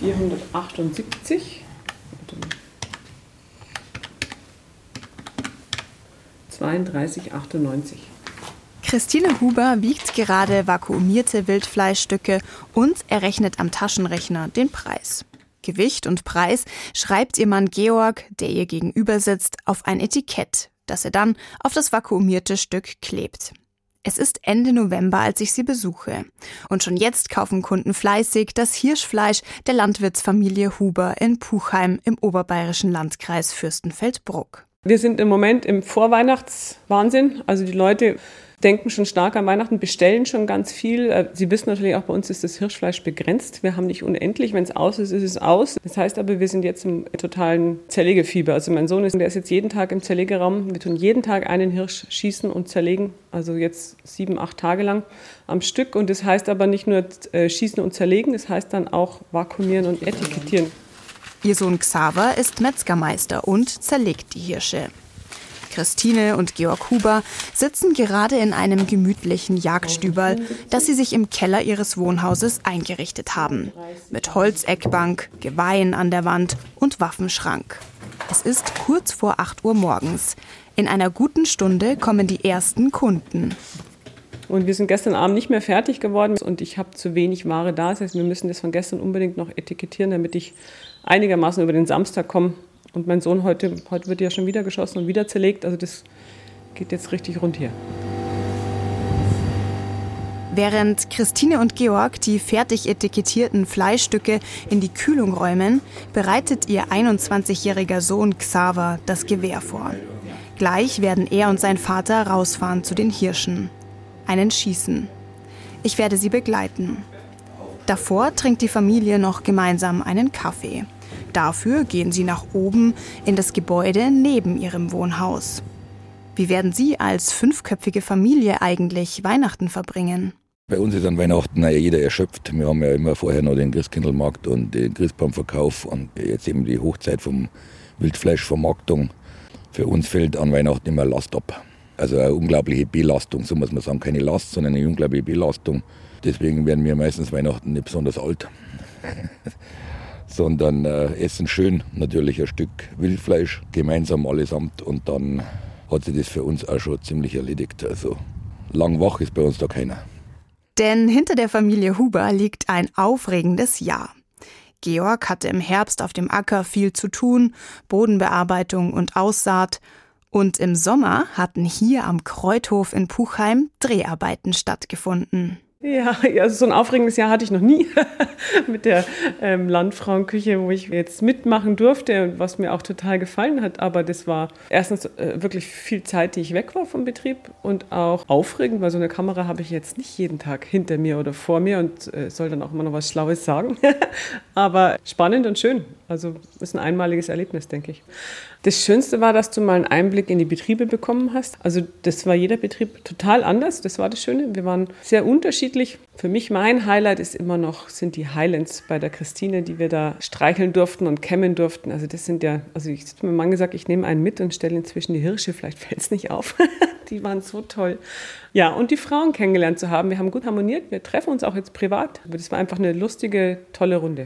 478. 32,98. Christine Huber wiegt gerade vakuumierte Wildfleischstücke und errechnet am Taschenrechner den Preis. Gewicht und Preis schreibt ihr Mann Georg, der ihr gegenüber sitzt, auf ein Etikett, das er dann auf das vakuumierte Stück klebt. Es ist Ende November, als ich sie besuche. Und schon jetzt kaufen Kunden fleißig das Hirschfleisch der Landwirtsfamilie Huber in Puchheim im oberbayerischen Landkreis Fürstenfeldbruck. Wir sind im Moment im Vorweihnachtswahnsinn. Also die Leute denken schon stark an Weihnachten, bestellen schon ganz viel. Sie wissen natürlich auch, bei uns ist das Hirschfleisch begrenzt. Wir haben nicht unendlich. Wenn es aus ist, ist es aus. Das heißt aber, wir sind jetzt im totalen Zerlegefieber. Also mein Sohn der ist jetzt jeden Tag im Zerlegeraum. Wir tun jeden Tag einen Hirsch schießen und zerlegen. Also jetzt 7-8 Tage lang am Stück. Und das heißt aber nicht nur schießen und zerlegen, das heißt dann auch vakuumieren und etikettieren. Ihr Sohn Xaver ist Metzgermeister und zerlegt die Hirsche. Christine und Georg Huber sitzen gerade in einem gemütlichen Jagdstüberl, das sie sich im Keller ihres Wohnhauses eingerichtet haben. Mit Holzeckbank, Geweihen an der Wand und Waffenschrank. Es ist kurz vor 8 Uhr morgens. In einer guten Stunde kommen die ersten Kunden. Und wir sind gestern Abend nicht mehr fertig geworden und ich habe zu wenig Ware da. Das heißt, wir müssen das von gestern unbedingt noch etikettieren, damit ich einigermaßen über den Samstag komme. Und mein Sohn, heute wird ja schon wieder geschossen und wieder zerlegt. Also das geht jetzt richtig rund hier. Während Christine und Georg die fertig etikettierten Fleischstücke in die Kühlung räumen, bereitet ihr 21-jähriger Sohn Xaver das Gewehr vor. Gleich werden er und sein Vater rausfahren zu den Hirschen. Einen schießen. Ich werde sie begleiten. Davor trinkt die Familie noch gemeinsam einen Kaffee. Dafür gehen sie nach oben in das Gebäude neben ihrem Wohnhaus. Wie werden Sie als 5-köpfige Familie eigentlich Weihnachten verbringen? Bei uns ist an Weihnachten jeder erschöpft. Wir haben ja immer vorher noch den Christkindlmarkt und den Christbaumverkauf und jetzt eben die Hochzeit vom Wildfleischvermarktung. Für uns fällt an Weihnachten immer Last ab. Also eine unglaubliche Belastung, so muss man sagen. Keine Last, sondern eine unglaubliche Belastung. Deswegen werden wir meistens Weihnachten nicht besonders alt. Sondern essen schön natürlich ein Stück Wildfleisch, gemeinsam allesamt und dann hat sich das für uns auch schon ziemlich erledigt. Also lang wach ist bei uns da keiner. Denn hinter der Familie Huber liegt ein aufregendes Jahr. Georg hatte im Herbst auf dem Acker viel zu tun, Bodenbearbeitung und Aussaat. Und im Sommer hatten hier am Kreuthof in Puchheim Dreharbeiten stattgefunden. Ja, also so ein aufregendes Jahr hatte ich noch nie mit der Landfrauenküche, wo ich jetzt mitmachen durfte und was mir auch total gefallen hat. Aber das war erstens wirklich viel Zeit, die ich weg war vom Betrieb und auch aufregend, weil so eine Kamera habe ich jetzt nicht jeden Tag hinter mir oder vor mir und soll dann auch immer noch was Schlaues sagen. Aber spannend und schön. Also ist ein einmaliges Erlebnis, denke ich. Das Schönste war, dass du mal einen Einblick in die Betriebe bekommen hast. Also das war jeder Betrieb total anders, das war das Schöne. Wir waren sehr unterschiedlich. Für mich mein Highlight sind die Highlands bei der Christine, die wir da streicheln durften und kämmen durften. Also das sind ja, also ich habe meinem Mann gesagt, ich nehme einen mit und stelle inzwischen die Hirsche, vielleicht fällt es nicht auf. Die waren so toll. Ja, und die Frauen kennengelernt zu haben. Wir haben gut harmoniert, wir treffen uns auch jetzt privat. Aber das war einfach eine lustige, tolle Runde.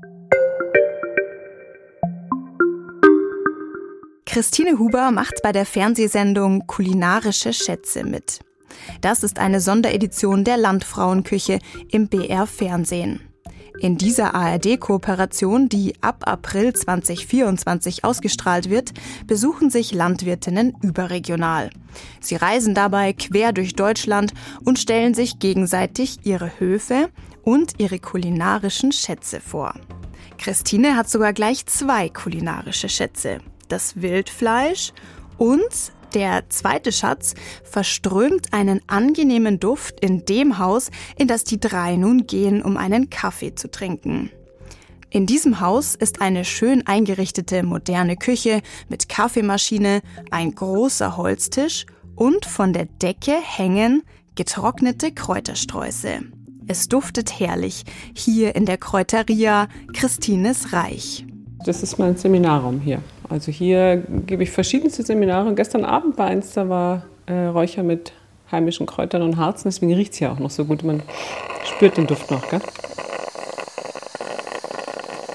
Christine Huber macht bei der Fernsehsendung Kulinarische Schätze mit. Das ist eine Sonderedition der Landfrauenküche im BR Fernsehen. In dieser ARD-Kooperation, die ab April 2024 ausgestrahlt wird, besuchen sich Landwirtinnen überregional. Sie reisen dabei quer durch Deutschland und stellen sich gegenseitig ihre Höfe und ihre kulinarischen Schätze vor. Christine hat sogar gleich 2 kulinarische Schätze. Das Wildfleisch und der zweite Schatz verströmt einen angenehmen Duft in dem Haus, in das die 3 nun gehen, um einen Kaffee zu trinken. In diesem Haus ist eine schön eingerichtete moderne Küche mit Kaffeemaschine, ein großer Holztisch und von der Decke hängen getrocknete Kräutersträuße. Es duftet herrlich, hier in der Kräuteria Christines Reich. Das ist mein Seminarraum hier. Also hier gebe ich verschiedenste Seminare. Gestern Abend war eins, da war Räucher mit heimischen Kräutern und Harzen. Deswegen riecht es ja auch noch so gut. Man spürt den Duft noch, gell?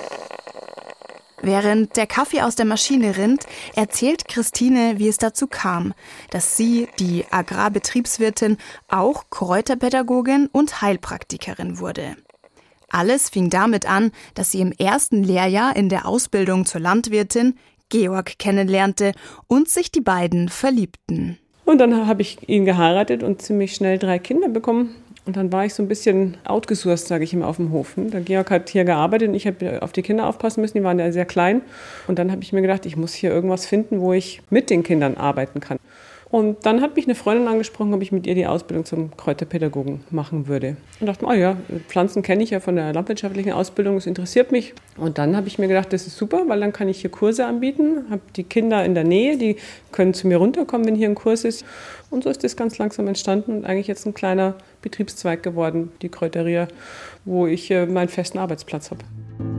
Während der Kaffee aus der Maschine rinnt, erzählt Christine, wie es dazu kam, dass sie, die Agrarbetriebswirtin, auch Kräuterpädagogin und Heilpraktikerin wurde. Alles fing damit an, dass sie im ersten Lehrjahr in der Ausbildung zur Landwirtin Georg kennenlernte und sich die beiden verliebten. Und dann habe ich ihn geheiratet und ziemlich schnell 3 Kinder bekommen. Und dann war ich so ein bisschen outgesourced, sage ich immer, auf dem Hof. Der Georg hat hier gearbeitet und ich habe auf die Kinder aufpassen müssen, die waren ja sehr klein. Und dann habe ich mir gedacht, ich muss hier irgendwas finden, wo ich mit den Kindern arbeiten kann. Und dann hat mich eine Freundin angesprochen, ob ich mit ihr die Ausbildung zum Kräuterpädagogen machen würde. Und dachte mir, ja, Pflanzen kenne ich ja von der landwirtschaftlichen Ausbildung, das interessiert mich. Und dann habe ich mir gedacht, das ist super, weil dann kann ich hier Kurse anbieten, habe die Kinder in der Nähe, die können zu mir runterkommen, wenn hier ein Kurs ist. Und so ist das ganz langsam entstanden und eigentlich jetzt ein kleiner Betriebszweig geworden, die Kräuteria, wo ich meinen festen Arbeitsplatz habe.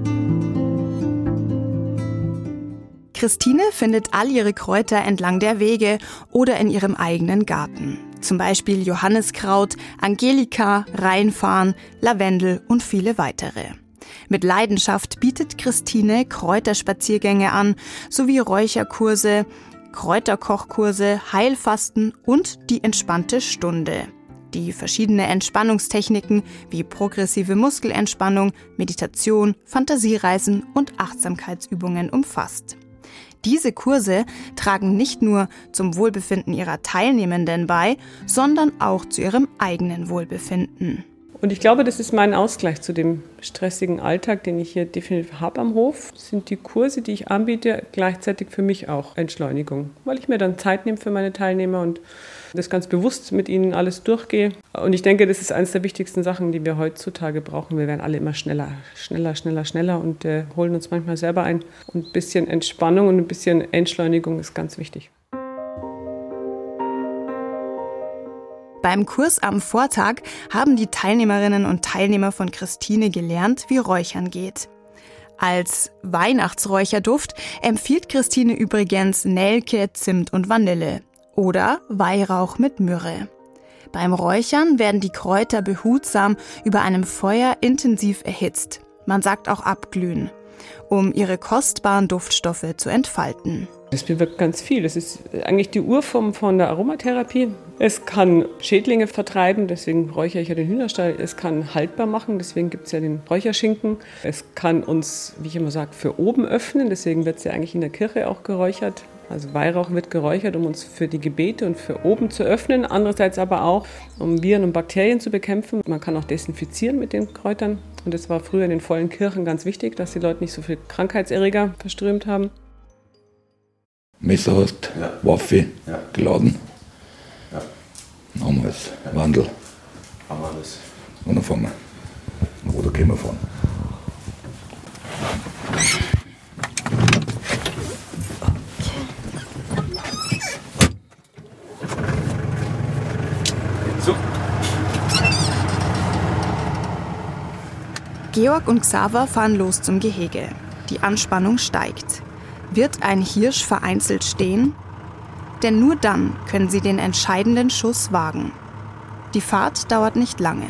Christine findet all ihre Kräuter entlang der Wege oder in ihrem eigenen Garten. Zum Beispiel Johanniskraut, Angelika, Rheinfarn, Lavendel und viele weitere. Mit Leidenschaft bietet Christine Kräuterspaziergänge an, sowie Räucherkurse, Kräuterkochkurse, Heilfasten und die entspannte Stunde, die verschiedene Entspannungstechniken wie progressive Muskelentspannung, Meditation, Fantasiereisen und Achtsamkeitsübungen umfasst. Diese Kurse tragen nicht nur zum Wohlbefinden ihrer Teilnehmenden bei, sondern auch zu ihrem eigenen Wohlbefinden. Und ich glaube, das ist mein Ausgleich zu dem stressigen Alltag, den ich hier definitiv habe am Hof. Sind die Kurse, die ich anbiete, gleichzeitig für mich auch Entschleunigung, weil ich mir dann Zeit nehme für meine Teilnehmer und das ganz bewusst mit ihnen alles durchgehe. Und ich denke, das ist eines der wichtigsten Sachen, die wir heutzutage brauchen. Wir werden alle immer schneller und holen uns manchmal selber ein. Und ein bisschen Entspannung und ein bisschen Entschleunigung ist ganz wichtig. Beim Kurs am Vortag haben die Teilnehmerinnen und Teilnehmer von Christine gelernt, wie Räuchern geht. Als Weihnachtsräucherduft empfiehlt Christine übrigens Nelke, Zimt und Vanille oder Weihrauch mit Myrrhe. Beim Räuchern werden die Kräuter behutsam über einem Feuer intensiv erhitzt. Man sagt auch abglühen, um ihre kostbaren Duftstoffe zu entfalten. Das bewirkt ganz viel. Das ist eigentlich die Urform von der Aromatherapie. Es kann Schädlinge vertreiben, deswegen räuchere ich ja den Hühnerstall. Es kann haltbar machen, deswegen gibt es ja den Räucherschinken. Es kann uns, wie ich immer sage, für oben öffnen, deswegen wird es ja eigentlich in der Kirche auch geräuchert. Also Weihrauch wird geräuchert, um uns für die Gebete und für oben zu öffnen. Andererseits aber auch, um Viren und Bakterien zu bekämpfen. Man kann auch desinfizieren mit den Kräutern. Und das war früher in den vollen Kirchen ganz wichtig, dass die Leute nicht so viel Krankheitserreger verströmt haben. Messer hast, ja. Waffe, ja. Geladen. Ja. Dann haben wir es. Wandel. Haben wir das. Und dann fahren wir. Oder können wir fahren. So. Georg und Xaver fahren los zum Gehege. Die Anspannung steigt. Wird ein Hirsch vereinzelt stehen? Denn nur dann können sie den entscheidenden Schuss wagen. Die Fahrt dauert nicht lange.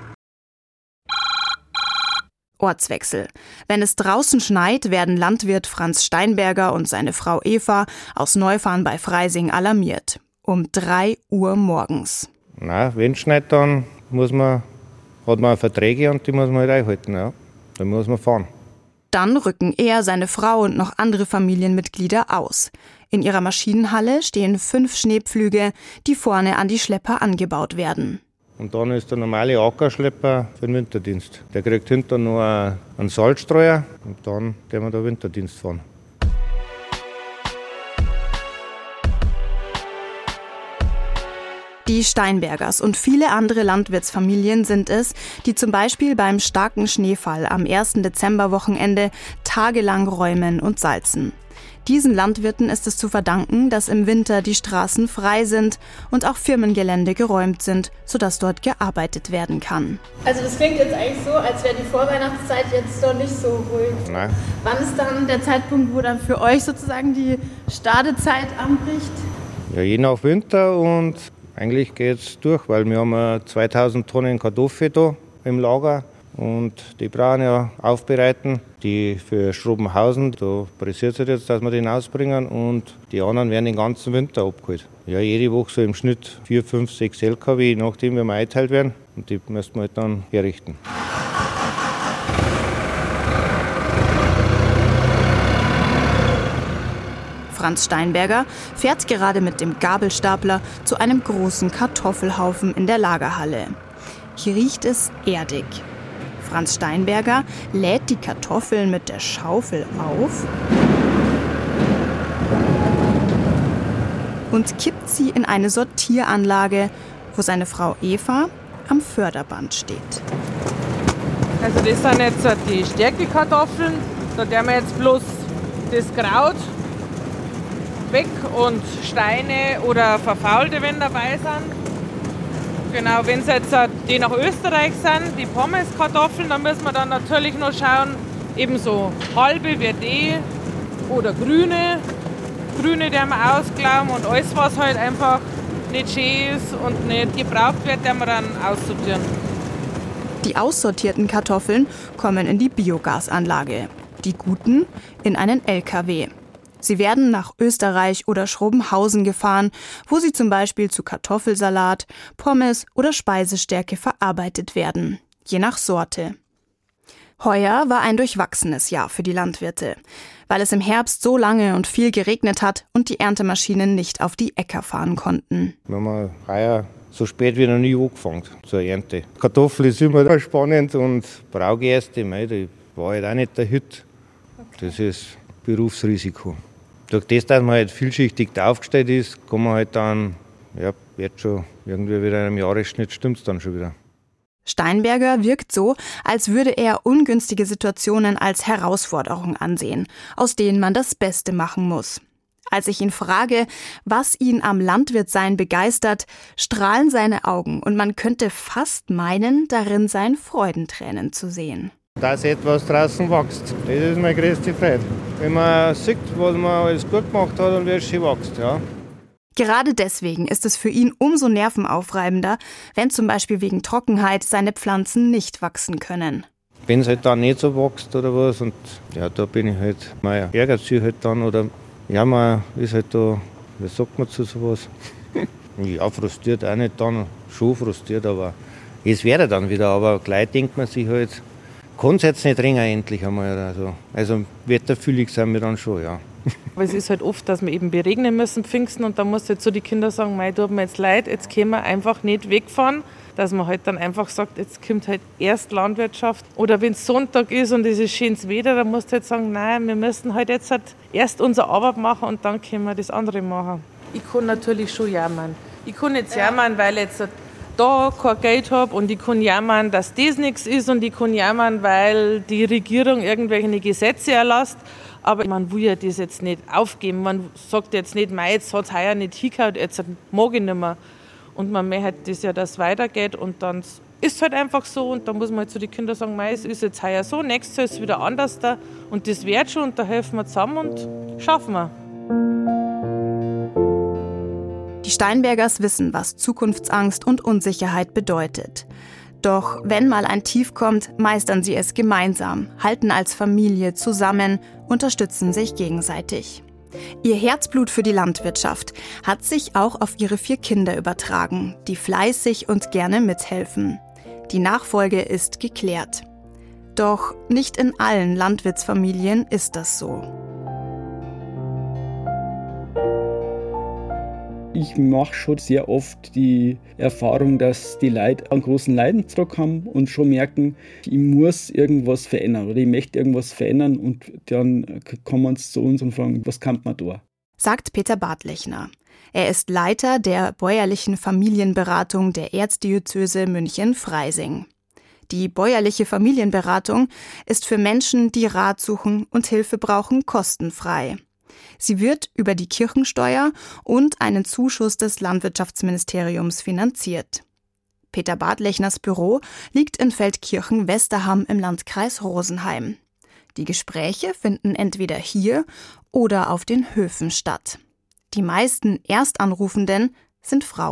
Ortswechsel. Wenn es draußen schneit, werden Landwirt Franz Steinberger und seine Frau Eva aus Neufahrn bei Freising alarmiert. Um 3 Uhr morgens. Na, wenn es schneit, dann hat man Verträge und die muss man halt einhalten. Ja. Dann muss man fahren. Dann rücken er, seine Frau und noch andere Familienmitglieder aus. In ihrer Maschinenhalle stehen 5 Schneepflüge, die vorne an die Schlepper angebaut werden. Und dann ist der normale Ackerschlepper für den Winterdienst. Der kriegt hinter noch einen Salzstreuer und dann gehen wir da Winterdienst fahren. Die Steinbergers und viele andere Landwirtsfamilien sind es, die zum Beispiel beim starken Schneefall am 1. Dezemberwochenende tagelang räumen und salzen. Diesen Landwirten ist es zu verdanken, dass im Winter die Straßen frei sind und auch Firmengelände geräumt sind, sodass dort gearbeitet werden kann. Also das klingt jetzt eigentlich so, als wäre die Vorweihnachtszeit jetzt doch nicht so ruhig. Nein. Wann ist dann der Zeitpunkt, wo dann für euch sozusagen die Startezeit anbricht? Ja, je nach Winter und eigentlich geht es durch, weil wir haben 2000 Tonnen Kartoffeln da im Lager und die brauchen ja aufbereiten. Die für Schrobenhausen, da pressiert es jetzt, dass wir den ausbringen und die anderen werden den ganzen Winter abgeholt. Ja, jede Woche so im Schnitt 4, 5, 6 LKW, je nachdem wie wir eingeteilt werden und die müssen wir halt dann herrichten. Franz Steinberger fährt gerade mit dem Gabelstapler zu einem großen Kartoffelhaufen in der Lagerhalle. Hier riecht es erdig. Franz Steinberger lädt die Kartoffeln mit der Schaufel auf und kippt sie in eine Sortieranlage, wo seine Frau Eva am Förderband steht. Also das sind jetzt die Stärkekartoffeln. Da werden wir jetzt bloß das Kraut weg und Steine oder Verfaulte, wenn dabei sind. Genau, wenn es jetzt die nach Österreich sind, die Pommeskartoffeln, dann müssen wir dann natürlich noch schauen, ebenso halbe wie die oder grüne. Grüne, die wir ausklauen und alles, was halt einfach nicht schön ist und nicht gebraucht wird, die wir dann aussortieren. Die aussortierten Kartoffeln kommen in die Biogasanlage, die guten in einen LKW. Sie werden nach Österreich oder Schrobenhausen gefahren, wo sie zum Beispiel zu Kartoffelsalat, Pommes oder Speisestärke verarbeitet werden, je nach Sorte. Heuer war ein durchwachsenes Jahr für die Landwirte, weil es im Herbst so lange und viel geregnet hat und die Erntemaschinen nicht auf die Äcker fahren konnten. Wir haben heuer so spät wie noch nie angefangen zur Ernte. Kartoffel ist immer spannend und Braugerste, die war halt auch nicht der Hit. Das ist Berufsrisiko. Durch das, dass man halt vielschichtig aufgestellt ist, kann man halt dann, ja, wird schon irgendwie wieder im Jahresschnitt, stimmt es dann schon wieder. Steinberger wirkt so, als würde er ungünstige Situationen als Herausforderung ansehen, aus denen man das Beste machen muss. Als ich ihn frage, was ihn am Landwirtsein begeistert, strahlen seine Augen und man könnte fast meinen, darin seien Freudentränen zu sehen. Dass etwas draußen wächst, das ist meine größte Freude. Wenn man sieht, was man alles gut gemacht hat und wie es schön wächst, ja. Gerade deswegen ist es für ihn umso nervenaufreibender, wenn zum Beispiel wegen Trockenheit seine Pflanzen nicht wachsen können. Wenn es halt dann nicht so wächst oder was, und ja, da bin ich halt, man ärgert sich halt dann, oder ja, man ist halt da, wie sagt man zu sowas? Ja, frustriert auch nicht dann, schon frustriert, aber es wäre dann wieder, aber gleich denkt man sich halt, kann es jetzt nicht ringen endlich einmal oder so. Also wetterfühlig sind wir dann schon, ja. Aber es ist halt oft, dass wir eben beregnen müssen, Pfingsten, und dann musst du halt so die Kinder sagen, mei, tut mir jetzt leid, jetzt können wir einfach nicht wegfahren. Dass man halt dann einfach sagt, jetzt kommt halt erst Landwirtschaft. Oder wenn es Sonntag ist und es ist schönes Wetter, dann musst du halt sagen, nein, wir müssen halt jetzt halt erst unsere Arbeit machen und dann können wir das andere machen. Ich kann natürlich schon jammern. Ich kann jetzt jammern, weil ich jetzt da kein Geld habe, und ich kann jammern, dass das nichts ist, und ich kann jammern, weil die Regierung irgendwelche Gesetze erlasst. Aber man will ja das jetzt nicht aufgeben. Man sagt jetzt nicht, mei, jetzt hat es heuer nicht hingehauen, jetzt mag ich nicht mehr. Und man möchte das ja, dass es weitergeht, und dann ist es halt einfach so, und dann muss man halt zu den Kindern sagen, mei, es ist jetzt heuer so, nächstes Jahr ist es wieder anders da, und das wird schon, und da helfen wir zusammen und schaffen wir. Die Steinbergers wissen, was Zukunftsangst und Unsicherheit bedeutet. Doch wenn mal ein Tief kommt, meistern sie es gemeinsam, halten als Familie zusammen, unterstützen sich gegenseitig. Ihr Herzblut für die Landwirtschaft hat sich auch auf ihre 4 Kinder übertragen, die fleißig und gerne mithelfen. Die Nachfolge ist geklärt. Doch nicht in allen Landwirtsfamilien ist das so. Ich mache schon sehr oft die Erfahrung, dass die Leute einen großen Leidensdruck haben und schon merken, ich muss irgendwas verändern oder ich möchte irgendwas verändern, und dann kommen sie zu uns und fragen, was kann man da? Sagt Peter Bartlechner. Er ist Leiter der bäuerlichen Familienberatung der Erzdiözese München-Freising. Die bäuerliche Familienberatung ist für Menschen, die Rat suchen und Hilfe brauchen, kostenfrei. Sie wird über die Kirchensteuer und einen Zuschuss des Landwirtschaftsministeriums finanziert. Peter Bartlechners Büro liegt in Feldkirchen-Westerham im Landkreis Rosenheim. Die Gespräche finden entweder hier oder auf den Höfen statt. Die meisten Erstanrufenden sind Frauen.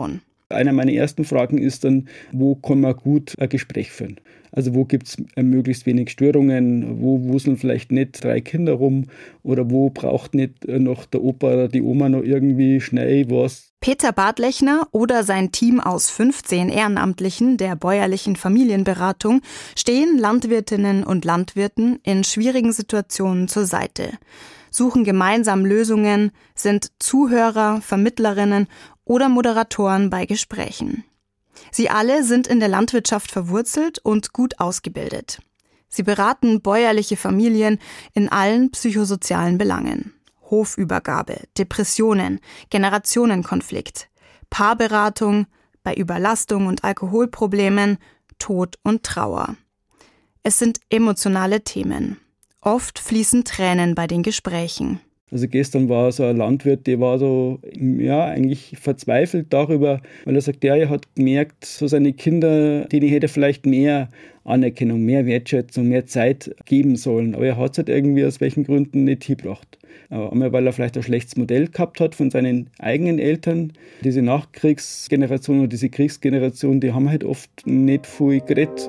Eine meiner ersten Fragen ist dann, wo kann man gut ein Gespräch führen? Also wo gibt es möglichst wenig Störungen, wo wuseln vielleicht nicht 3 Kinder rum oder wo braucht nicht noch der Opa oder die Oma noch irgendwie schnell was. Peter Bartlechner oder sein Team aus 15 Ehrenamtlichen der bäuerlichen Familienberatung stehen Landwirtinnen und Landwirten in schwierigen Situationen zur Seite, suchen gemeinsam Lösungen, sind Zuhörer, Vermittlerinnen oder Moderatoren bei Gesprächen. Sie alle sind in der Landwirtschaft verwurzelt und gut ausgebildet. Sie beraten bäuerliche Familien in allen psychosozialen Belangen. Hofübergabe, Depressionen, Generationenkonflikt, Paarberatung, bei Überlastung und Alkoholproblemen, Tod und Trauer. Es sind emotionale Themen. Oft fließen Tränen bei den Gesprächen. Also gestern war so ein Landwirt, der war so, ja, eigentlich verzweifelt darüber, weil er sagt, ja, er hat gemerkt, so seine Kinder, denen hätte er vielleicht mehr Anerkennung, mehr Wertschätzung, mehr Zeit geben sollen. Aber er hat es halt irgendwie aus welchen Gründen nicht hingebracht. Einmal, weil er vielleicht ein schlechtes Modell gehabt hat von seinen eigenen Eltern. Diese Nachkriegsgeneration oder diese Kriegsgeneration, die haben halt oft nicht viel geredet.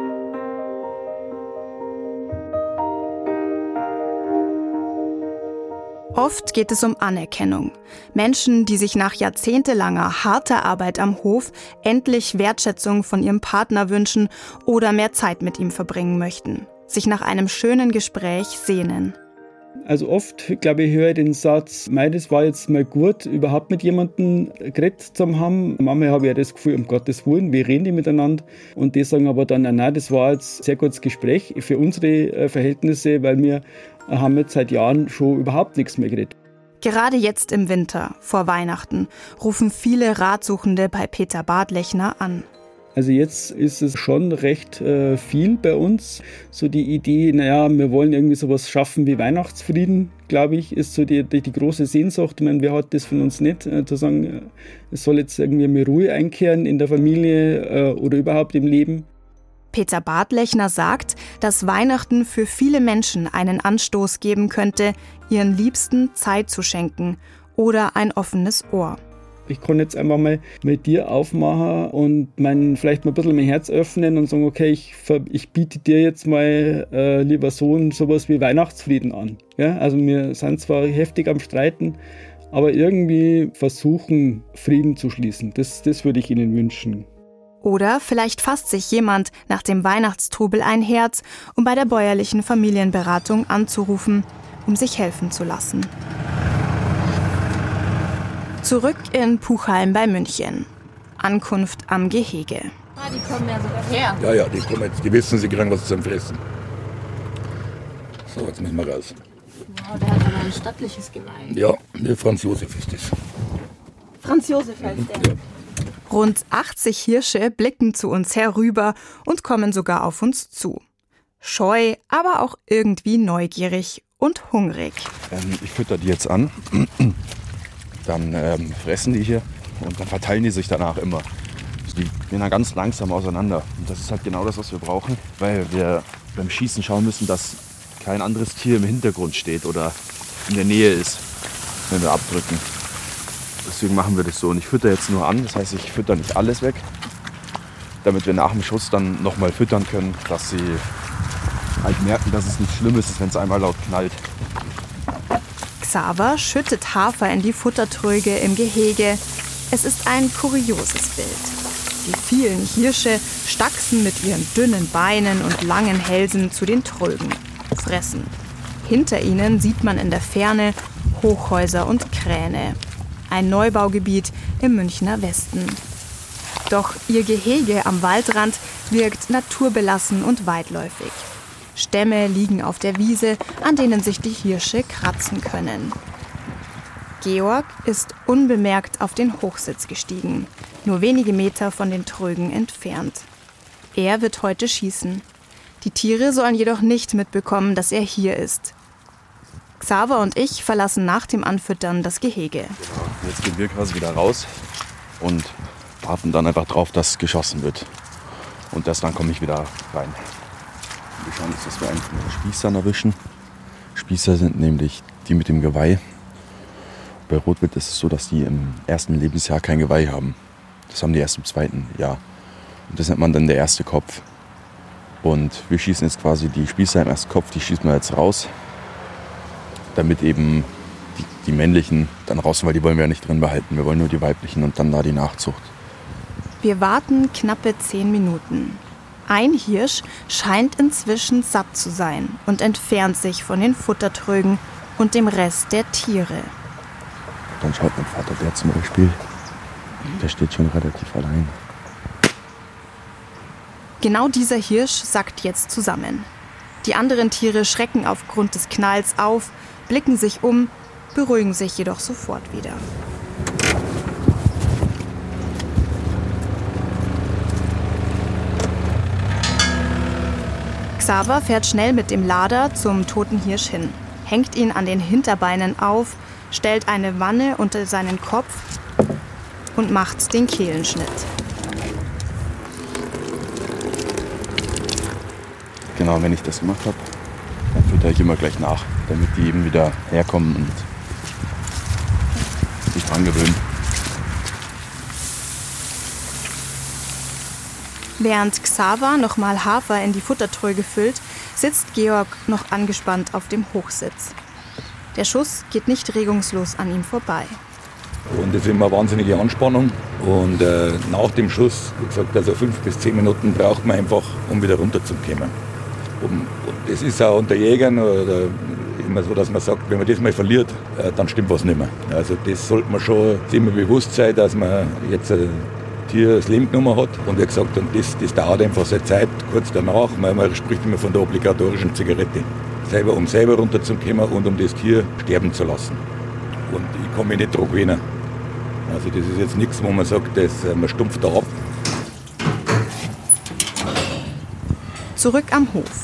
Oft geht es um Anerkennung. Menschen, die sich nach jahrzehntelanger harter Arbeit am Hof endlich Wertschätzung von ihrem Partner wünschen oder mehr Zeit mit ihm verbringen möchten, sich nach einem schönen Gespräch sehnen. Also oft, glaube ich, höre ich den Satz, das war jetzt mal gut, überhaupt mit jemandem geredet zu haben. Manchmal habe ich ja das Gefühl, um Gottes Willen, wir reden die miteinander. Und die sagen aber dann, nein, das war jetzt ein sehr gutes Gespräch für unsere Verhältnisse, weil wir haben jetzt seit Jahren schon überhaupt nichts mehr geredet. Gerade jetzt im Winter, vor Weihnachten, rufen viele Ratsuchende bei Peter Bartlechner an. Also jetzt ist es schon recht viel bei uns. So die Idee, wir wollen irgendwie sowas schaffen wie Weihnachtsfrieden, glaube ich, ist so die große Sehnsucht. Ich meine, wer hat das von uns nicht, zu sagen, es soll jetzt irgendwie mehr Ruhe einkehren in der Familie oder überhaupt im Leben. Peter Bartlechner sagt, dass Weihnachten für viele Menschen einen Anstoß geben könnte, ihren Liebsten Zeit zu schenken oder ein offenes Ohr. Ich kann jetzt einfach mal mit dir aufmachen und vielleicht mal ein bisschen mein Herz öffnen und sagen, okay, ich biete dir jetzt mal, lieber Sohn, sowas wie Weihnachtsfrieden an. Ja? Also wir sind zwar heftig am Streiten, aber irgendwie versuchen, Frieden zu schließen. Das würde ich Ihnen wünschen. Oder vielleicht fasst sich jemand nach dem Weihnachtstrubel ein Herz, um bei der bäuerlichen Familienberatung anzurufen, um sich helfen zu lassen. Zurück in Puchheim bei München. Ankunft am Gehege. Die kommen ja sogar her. Ja, die kommen jetzt. Die wissen, sie kriegen was zum Fressen. So, jetzt müssen wir raus. Wow, der hat aber ein stattliches Geweih. Ja, der Franz Josef ist das. Franz Josef heißt der. Ja. Rund 80 Hirsche blicken zu uns herüber und kommen sogar auf uns zu. Scheu, aber auch irgendwie neugierig und hungrig. Ich fütter die jetzt an. Dann fressen die hier und dann verteilen die sich danach immer. Also die gehen dann ganz langsam auseinander. Und das ist halt genau das, was wir brauchen, weil wir beim Schießen schauen müssen, dass kein anderes Tier im Hintergrund steht oder in der Nähe ist, wenn wir abdrücken. Deswegen machen wir das so. Und ich fütter jetzt nur an, das heißt, ich fütter nicht alles weg, damit wir nach dem Schuss dann nochmal füttern können, dass sie halt merken, dass es nichts Schlimmes ist, wenn es einmal laut knallt. Xaver schüttet Hafer in die Futtertröge im Gehege. Es ist ein kurioses Bild. Die vielen Hirsche stachsen mit ihren dünnen Beinen und langen Hälsen zu den Trögen, fressen. Hinter ihnen sieht man in der Ferne Hochhäuser und Kräne. Ein Neubaugebiet im Münchner Westen. Doch ihr Gehege am Waldrand wirkt naturbelassen und weitläufig. Stämme liegen auf der Wiese, an denen sich die Hirsche kratzen können. Georg ist unbemerkt auf den Hochsitz gestiegen, nur wenige Meter von den Trögen entfernt. Er wird heute schießen. Die Tiere sollen jedoch nicht mitbekommen, dass er hier ist. Xaver und ich verlassen nach dem Anfüttern das Gehege. Genau, jetzt gehen wir quasi wieder raus und warten dann einfach drauf, dass geschossen wird. Und erst dann komme ich wieder rein. Wir schauen jetzt, dass wir einen von den Spießern erwischen. Spießer sind nämlich die mit dem Geweih. Bei Rotwild ist es so, dass die im ersten Lebensjahr kein Geweih haben. Das haben die erst im 2. Jahr. Und das nennt man dann der erste Kopf. Und wir schießen jetzt quasi die Spießer im ersten Kopf, die schießen wir jetzt raus, damit eben die männlichen dann raus sind, weil die wollen wir ja nicht drin behalten. Wir wollen nur die weiblichen und dann da die Nachzucht. Wir warten knappe 10 Minuten. Ein Hirsch scheint inzwischen satt zu sein und entfernt sich von den Futtertrögen und dem Rest der Tiere. Dann schaut mein Vater, der zum Beispiel, der steht schon relativ allein. Genau dieser Hirsch sackt jetzt zusammen. Die anderen Tiere schrecken aufgrund des Knalls auf, blicken sich um, beruhigen sich jedoch sofort wieder. Xaver fährt schnell mit dem Lader zum toten Hirsch hin, hängt ihn an den Hinterbeinen auf, stellt eine Wanne unter seinen Kopf und macht den Kehlenschnitt. Genau, wenn ich das gemacht habe, dann fütter ich immer gleich nach, damit die eben wieder herkommen und sich dran gewöhnen. Während Xaver nochmal Hafer in die Futtertröge füllt, sitzt Georg noch angespannt auf dem Hochsitz. Der Schuss geht nicht regungslos an ihm vorbei. Und das ist immer eine wahnsinnige Anspannung. Und nach dem Schuss, wie gesagt, also 5 bis 10 Minuten braucht man einfach, um wieder runterzukommen. Und das ist auch unter Jägern oder immer so, dass man sagt, wenn man das mal verliert, dann stimmt was nicht mehr. Also das sollte man schon immer bewusst sein, dass man jetzt ein Tier das Leben genommen hat. Und wie gesagt, und das dauert einfach seine Zeit, kurz danach. Man spricht immer von der obligatorischen Zigarette. Um selber runterzukommen und um das Tier sterben zu lassen. Und ich kann mich nicht daran gewöhnen. Also das ist jetzt nichts, wo man sagt, man stumpft da ab. Zurück am Hof.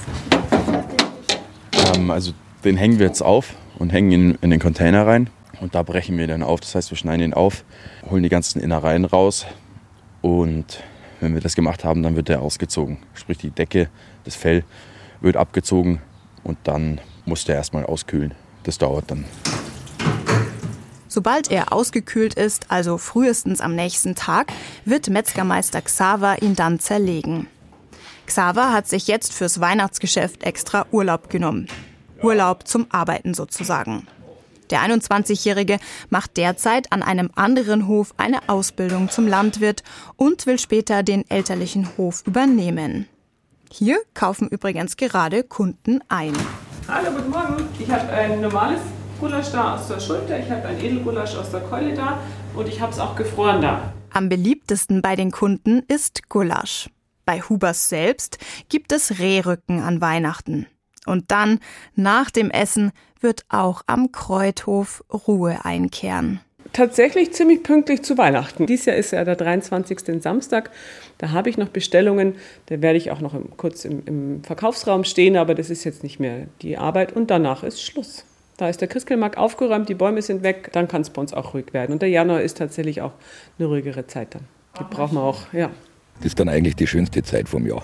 Also den hängen wir jetzt auf und hängen ihn in den Container rein. Und da brechen wir den auf. Das heißt, wir schneiden ihn auf, holen die ganzen Innereien raus. Und wenn wir das gemacht haben, dann wird der ausgezogen. Sprich, die Decke, das Fell wird abgezogen und dann muss der erstmal auskühlen. Das dauert dann. Sobald er ausgekühlt ist, also frühestens am nächsten Tag, wird Metzgermeister Xaver ihn dann zerlegen. Xaver hat sich jetzt fürs Weihnachtsgeschäft extra Urlaub genommen. Urlaub zum Arbeiten sozusagen. Der 21-Jährige macht derzeit an einem anderen Hof eine Ausbildung zum Landwirt und will später den elterlichen Hof übernehmen. Hier kaufen übrigens gerade Kunden ein. Hallo, guten Morgen. Ich habe ein normales Gulasch da aus der Schulter, ich habe ein Edelgulasch aus der Keule da und ich habe es auch gefroren da. Am beliebtesten bei den Kunden ist Gulasch. Bei Hubers selbst gibt es Rehrücken an Weihnachten. Und dann, nach dem Essen, wird auch am Kreuthof Ruhe einkehren. Tatsächlich ziemlich pünktlich zu Weihnachten. Dieses Jahr ist ja der 23. Samstag. Da habe ich noch Bestellungen. Da werde ich auch noch kurz im Verkaufsraum stehen, aber das ist jetzt nicht mehr die Arbeit. Und danach ist Schluss. Da ist der Christkindlmarkt aufgeräumt, die Bäume sind weg. Dann kann es bei uns auch ruhig werden. Und der Januar ist tatsächlich auch eine ruhigere Zeit dann. Die brauchen wir auch, ja. Das ist dann eigentlich die schönste Zeit vom Jahr.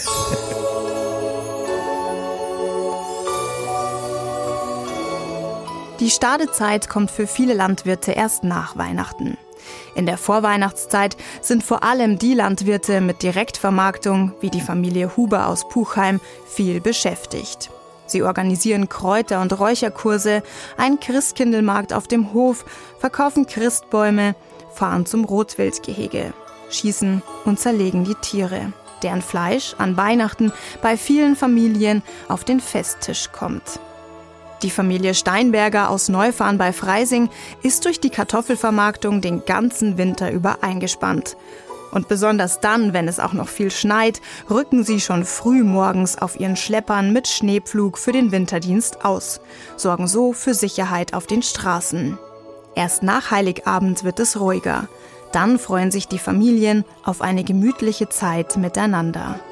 Die Stadezeit kommt für viele Landwirte erst nach Weihnachten. In der Vorweihnachtszeit sind vor allem die Landwirte mit Direktvermarktung, wie die Familie Huber aus Puchheim, viel beschäftigt. Sie organisieren Kräuter- und Räucherkurse, einen Christkindlmarkt auf dem Hof, verkaufen Christbäume, fahren zum Rotwildgehege, schießen und zerlegen die Tiere, deren Fleisch an Weihnachten bei vielen Familien auf den Festtisch kommt. Die Familie Steinberger aus Neufahren bei Freising ist durch die Kartoffelvermarktung den ganzen Winter über eingespannt. Und besonders dann, wenn es auch noch viel schneit, rücken sie schon früh morgens auf ihren Schleppern mit Schneepflug für den Winterdienst aus, sorgen so für Sicherheit auf den Straßen. Erst nach Heiligabend wird es ruhiger. Dann freuen sich die Familien auf eine gemütliche Zeit miteinander.